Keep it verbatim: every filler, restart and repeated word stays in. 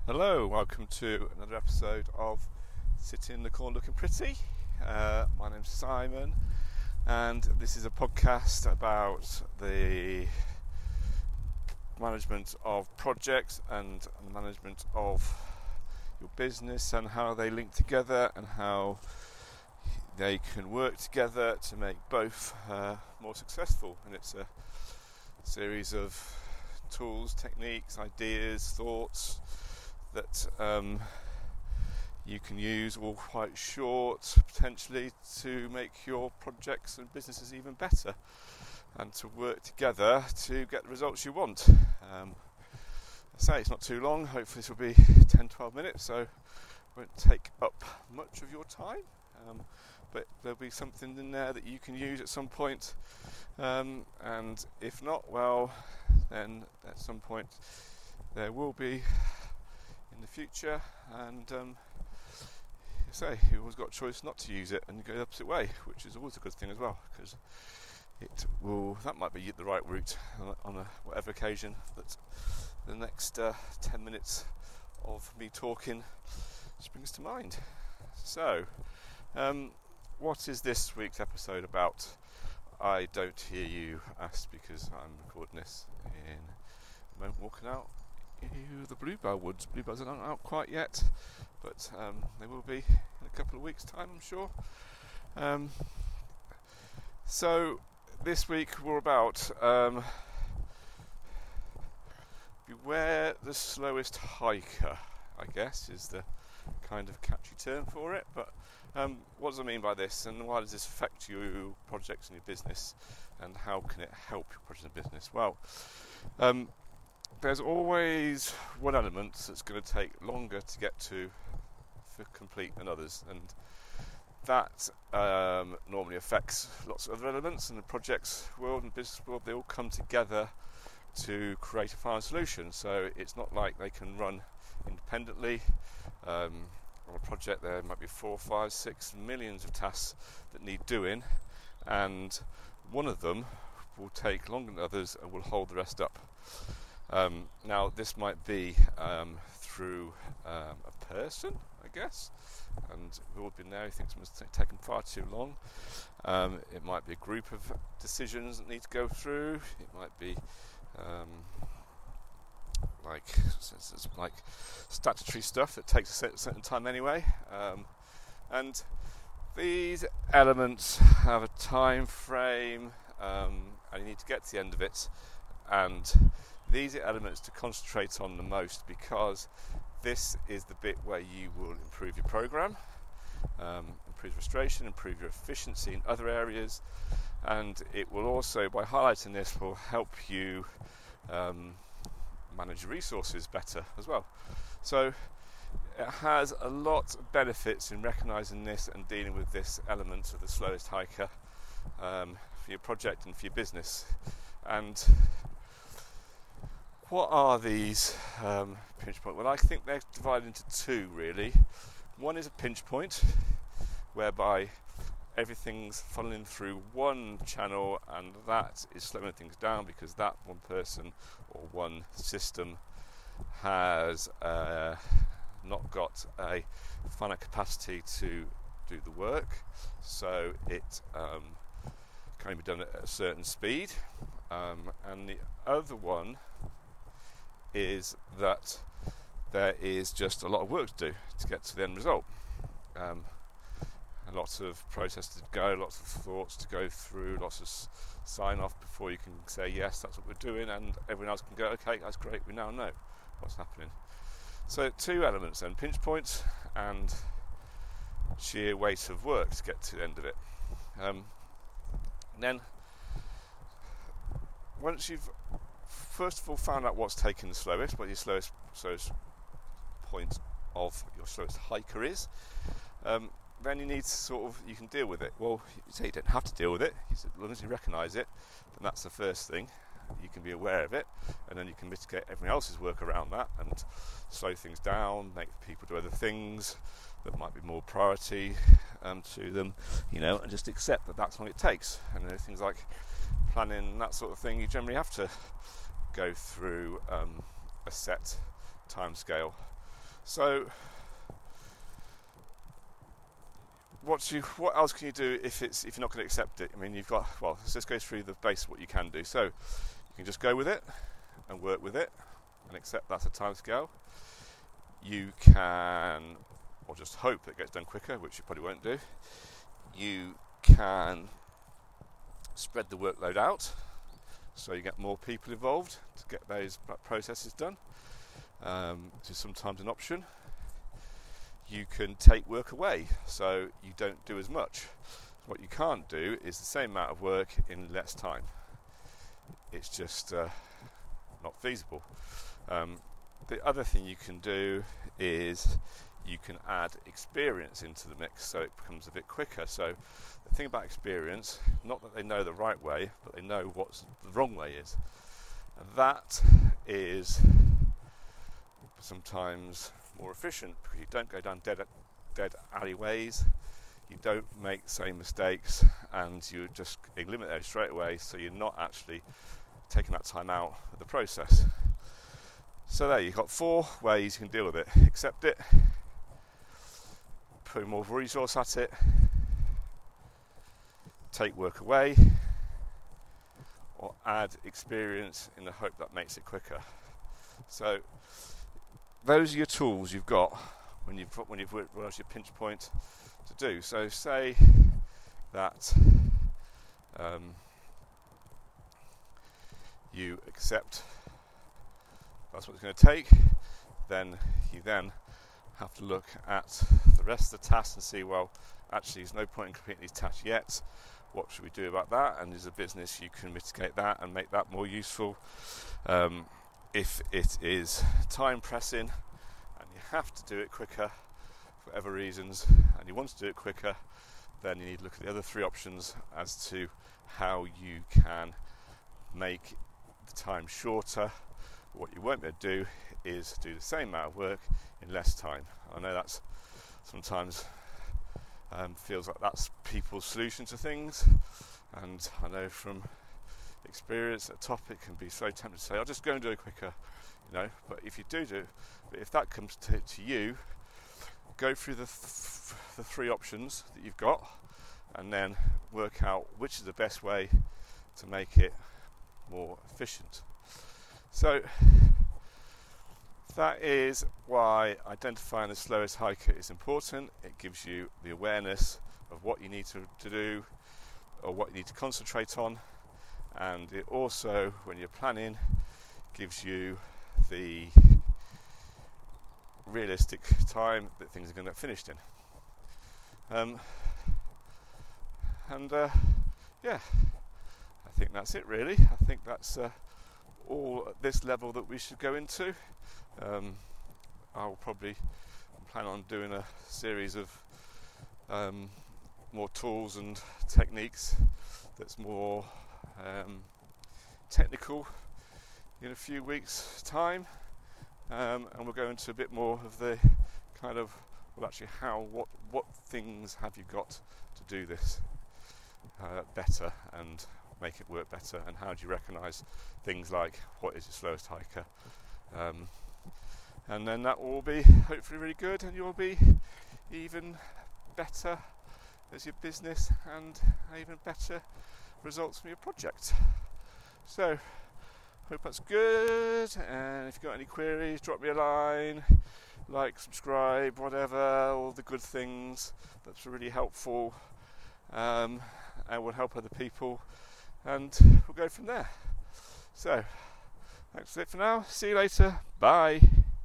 Hello, welcome to another episode of Sitting in the Corner Looking Pretty. Uh, my name's Simon, and this is a podcast about the management of projects and the management of your business and how they link together and how they can work together to make both uh, more successful. And it's a series of tools, techniques, ideas, thoughts that um, you can use, all quite short, potentially, to make your projects and businesses even better and to work together to get the results you want. Um, I say it's not too long, hopefully this will be ten to twelve minutes, so it won't take up much of your time, um, but there'll be something in there that you can use at some point, um, and if not, well, then at some point there will be in the future, and um, you say you've always got a choice not to use it and go the opposite way, which is always a good thing as well, because it will that might be the right route on, a, on a, whatever occasion that the next uh, ten minutes of me talking springs to mind. So um, what is this week's episode about? I don't hear you ask, because I'm recording this in a moment walking out the Bluebell Woods. Bluebells aren't out quite yet, but um, they will be in a couple of weeks' time, I'm sure. Um, so this week we're about um, beware the slowest hiker, I guess is the kind of catchy term for it. But um, what does I mean by this, and why does this affect your projects and your business, and how can it help your project and business? Well, um, there's always one element that's going to take longer to get to for complete than others, and that um, normally affects lots of other elements in the projects world and business world. They all come together to create a final solution, so it's not like they can run independently. Um, on a project there might be four, five, six millions of tasks that need doing, and one of them will take longer than others and will hold the rest up. Um, now this might be um, through um, a person, I guess, and we've all been there who thinks it's taken far too long. Um, it might be a group of decisions that need to go through. It might be um, like it's, it's like statutory stuff that takes a certain time anyway. Um, and these elements have a time frame, um, and you need to get to the end of it. And these are elements to concentrate on the most, because this is the bit where you will improve your program, um, improve frustration, improve your efficiency in other areas, and it will also, by highlighting this, will help you um, manage your resources better as well. So it has a lot of benefits in recognising this and dealing with this element of the slowest hiker um, for your project and for your business. And what are these um, pinch points? Well, I think they're divided into two, really. One is a pinch point, whereby everything's funneling through one channel, and that is slowing things down because that one person or one system has uh, not got a finite capacity to do the work, so it um, can only be done at a certain speed. Um, and the other one is that there is just a lot of work to do to get to the end result. Um, a lot of process to go, lots of thoughts to go through, lots of s- sign off before you can say yes, that's what we're doing, and everyone else can go, okay, that's great, we now know what's happening. So two elements then, pinch points and sheer weight of work to get to the end of it. Um, and then once you've first of all found out what's taking the slowest, what your slowest, slowest point of your slowest hiker is, um, then you need to sort of, you can deal with it. Well, you say you don't have to deal with it, as long as you recognise it, then that's the first thing. You can be aware of it, and then you can mitigate everyone else's work around that and slow things down, make people do other things that might be more priority um, to them, you know, and just accept that that's what it takes. And you know, things like planning and that sort of thing, you generally have to go through um, a set time scale So what you what else can you do if it's if you're not going to accept it? I mean, you've got, well, let's just go through the base of what you can do. So you can just go with it and work with it and accept that's a time scale. You can, or just hope that it gets done quicker, which you probably won't do. You can spread the workload out so you get more people involved to get those processes done, um, which is sometimes an option. You can take work away so you don't do as much. What you can't do is the same amount of work in less time. It's just uh, not feasible. Um, the other thing you can do is you can add experience into the mix so it becomes a bit quicker. So the thing about experience, not that they know the right way, but they know what the wrong way is. And that is sometimes more efficient because you don't go down dead, dead alleyways, you don't make the same mistakes, and you just eliminate those straight away, so you're not actually taking that time out of the process. So there, you've got four ways you can deal with it. Accept it, put more resource at it, take work away, or add experience in the hope that makes it quicker. So those are your tools you've got when you've when you've worked your pinch point to do. So say that um, you accept that's what it's going to take, then you then have to look at the rest of the tasks and see, well, actually there's no point in completing these tasks yet. What should we do about that? And as a business you can mitigate that and make that more useful. Um, if it is time pressing and you have to do it quicker for whatever reasons, and you want to do it quicker, then you need to look at the other three options as to how you can make the time shorter. What you won't be able to do is do the same amount of work in less time. I know that's sometimes um, feels like that's people's solution to things, and I know from experience a topic can be so tempting to say, I'll just go and do it quicker, you know. But if you do do, but if that comes to, to you, go through the th- the three options that you've got, and then work out which is the best way to make it more efficient. So that is why identifying the slowest hiker is important. It gives you the awareness of what you need to, to do or what you need to concentrate on, and it also, when you're planning, gives you the realistic time that things are going to get finished in. Um, and uh, yeah, I think that's it really. I think that's uh, all at this level that we should go into. Um, I'll probably plan on doing a series of um, more tools and techniques that's more um, technical in a few weeks' time, um, and we'll go into a bit more of the kind of, well, actually how what what things have you got to do this uh, better and make it work better, and how do you recognise things like what is your slowest hiker, um, and then that will be hopefully really good, and you'll be even better as your business and even better results from your project. So hope that's good, and if you've got any queries, drop me a line, like, subscribe, whatever, all the good things. That's really helpful, um, and will help other people, and we'll go from there. So thanks for it for now. See you later. Bye.